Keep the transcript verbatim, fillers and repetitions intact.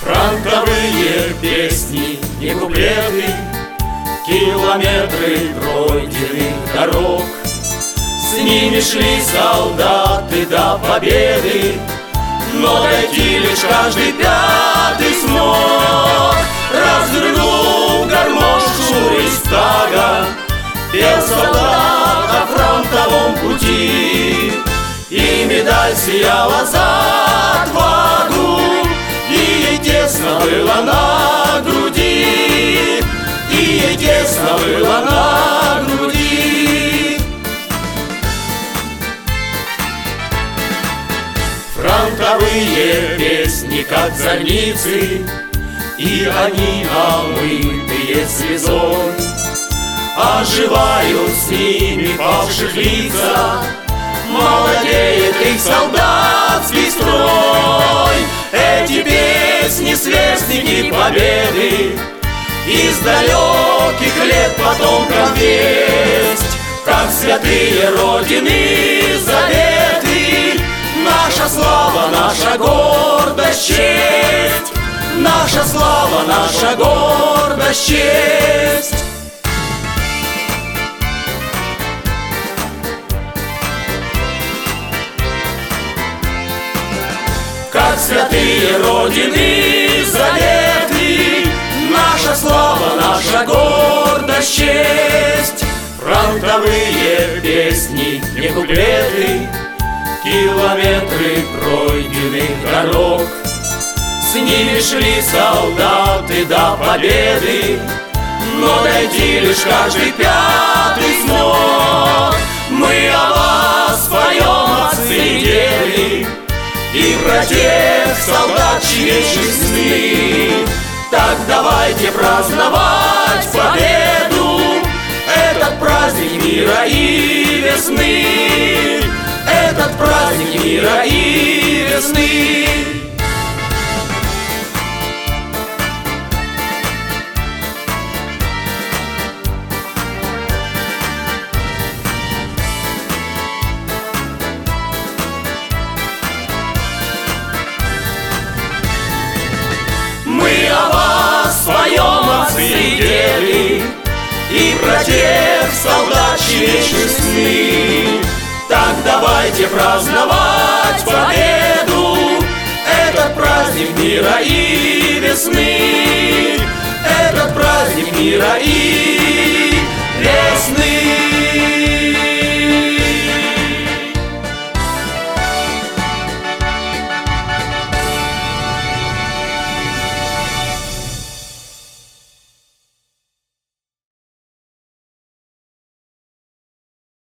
Фронтовые песни, не куплеты, километры пройденных дорог. С ними шли солдаты до победы, но дойти лишь каждый пятый смог. Развернул гармошку Рейхстага, пел солдат о фронтовом пути, и медаль сияла за отвагу, и ей тесно было на груди, и ей тесно было на груди. Фронтовые песни, как зорницы, и они, омытые слезой, оживают с ними павших лица, молодеет их солдатский строй. Эти песни — сверстники победы, из далеких лет потомкам весть, как святые Родины заветы. Наша слава, наша гордость, честь, наша слава, наша гордость, честь. Как святые Родины заветы, наша слава, наша гордость, честь. Фронтовые песни, не куплеты, километры пройденных дорог. С ними шли солдаты до победы, но дойти лишь каждый пятый смог. Мы о вас поем, отцы и деды, и про тех солдат, чьи сны. Так давайте праздновать победу, этот праздник мира и весны, этот праздник мира и весны. Своем отцы и деды, и про тех солдат, чьи сны. Так давайте праздновать победу, этот праздник мира и весны, этот праздник мира и